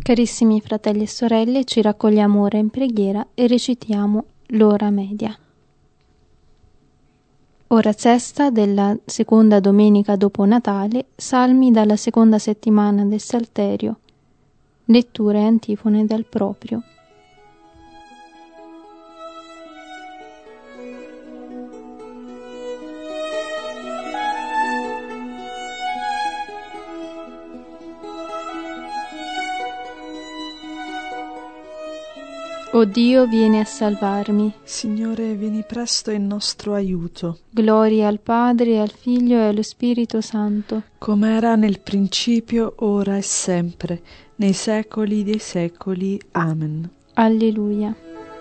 Carissimi fratelli e sorelle, ci raccogliamo ora in preghiera e recitiamo l'ora media. Ora sesta della seconda domenica dopo Natale, salmi dalla seconda settimana del Salterio, letture e antifone dal proprio. O Dio, vieni a salvarmi. Signore, vieni presto in nostro aiuto. Gloria al Padre, al Figlio e allo Spirito Santo, come era nel principio, ora e sempre, nei secoli dei secoli. Amen. Alleluia.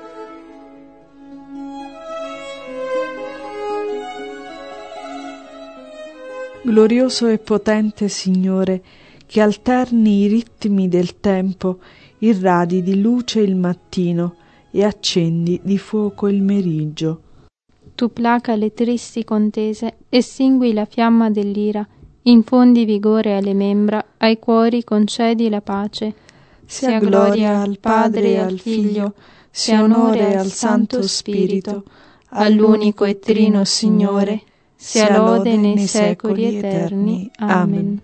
Glorioso e potente Signore, che alterni i ritmi del tempo, irradi di luce il mattino e accendi di fuoco il meriggio. Tu placa le tristi contese, estingui la fiamma dell'ira, infondi vigore alle membra, ai cuori concedi la pace. Sia gloria al Padre e al Figlio, sia onore al Santo Spirito, all'unico e trino Signore, sia lode nei secoli eterni. Amen.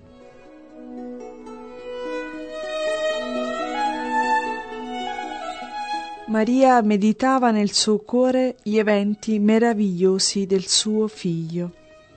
Maria meditava nel suo cuore gli eventi meravigliosi del suo Figlio.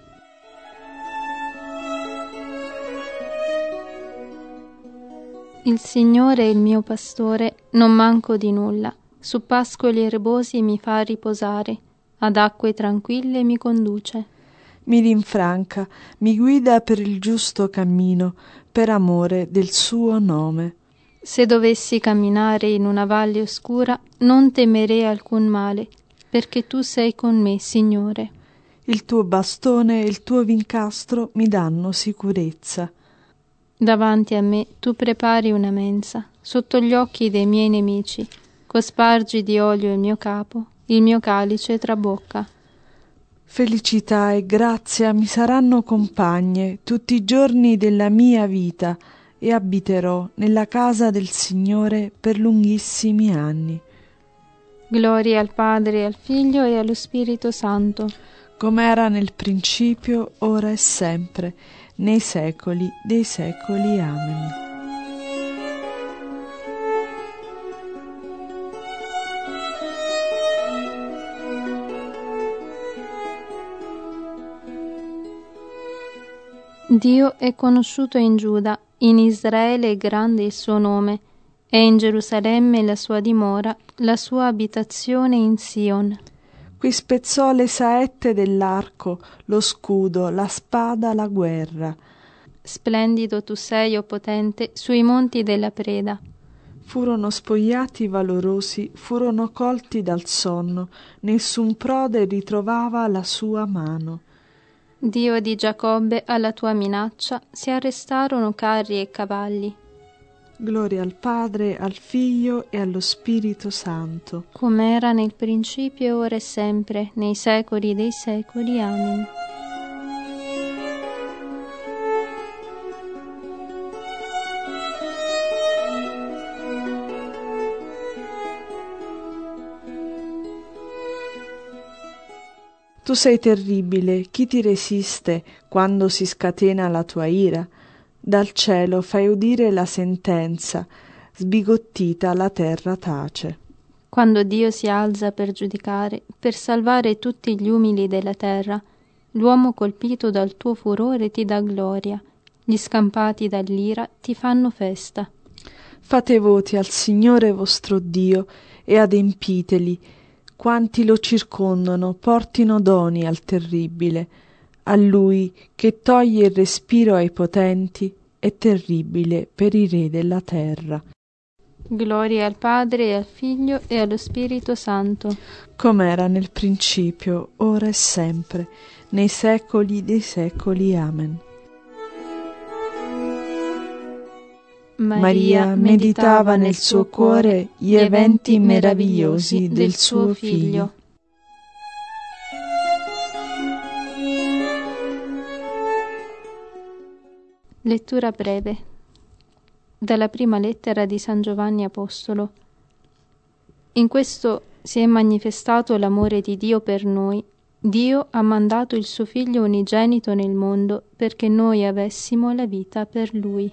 Il Signore è il mio pastore, non manco di nulla. Su pascoli erbosi mi fa riposare, ad acque tranquille mi conduce. Mi rinfranca, mi guida per il giusto cammino, per amore del suo nome. Se dovessi camminare in una valle oscura, non temerei alcun male, perché tu sei con me, Signore. Il tuo bastone e il tuo vincastro mi danno sicurezza. Davanti a me tu prepari una mensa, sotto gli occhi dei miei nemici, cospargi di olio il mio capo, il mio calice trabocca. Felicità e grazia mi saranno compagne tutti i giorni della mia vita, e abiterò nella casa del Signore per lunghissimi anni. Gloria al Padre, al Figlio e allo Spirito Santo, come era nel principio, ora e sempre, nei secoli dei secoli. Amen. Dio è conosciuto in Giuda, in Israele è grande il suo nome, è in Gerusalemme la sua dimora, la sua abitazione in Sion. Qui spezzò le saette dell'arco, lo scudo, la spada, la guerra. Splendido tu sei, o potente, sui monti della preda. Furono spogliati i valorosi, furono colti dal sonno, nessun prode ritrovava la sua mano. Dio di Giacobbe, alla tua minaccia si arrestarono carri e cavalli. Gloria al Padre, al Figlio e allo Spirito Santo, come era nel principio, ora e sempre, nei secoli dei secoli. Amen. Tu sei terribile, chi ti resiste quando si scatena la tua ira? Dal cielo fai udire la sentenza, sbigottita la terra tace. Quando Dio si alza per giudicare, per salvare tutti gli umili della terra, l'uomo colpito dal tuo furore ti dà gloria, gli scampati dall'ira ti fanno festa. Fate voti al Signore vostro Dio e adempiteli. Quanti lo circondano portino doni al terribile. A Lui che toglie il respiro ai potenti è terribile per i re della terra. Gloria al Padre e al Figlio e allo Spirito Santo, come era nel principio, ora e sempre, nei secoli dei secoli. Amen. Maria meditava nel suo cuore gli eventi meravigliosi del suo Figlio. Lettura breve. Dalla prima lettera di San Giovanni Apostolo. In questo si è manifestato l'amore di Dio per noi. Dio ha mandato il suo Figlio unigenito nel mondo perché noi avessimo la vita per Lui.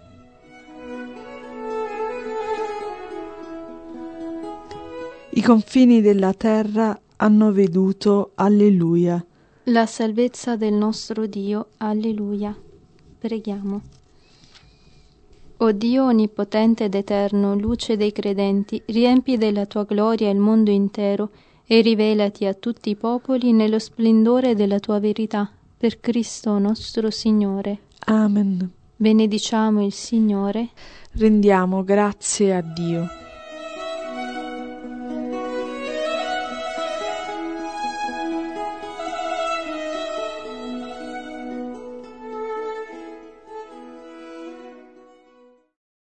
I confini della terra hanno veduto, alleluia, la salvezza del nostro Dio, alleluia. Preghiamo. O Dio onnipotente ed eterno, luce dei credenti, riempi della tua gloria il mondo intero e rivelati a tutti i popoli nello splendore della tua verità, per Cristo nostro Signore. Amen. Benediciamo il Signore. Rendiamo grazie a Dio.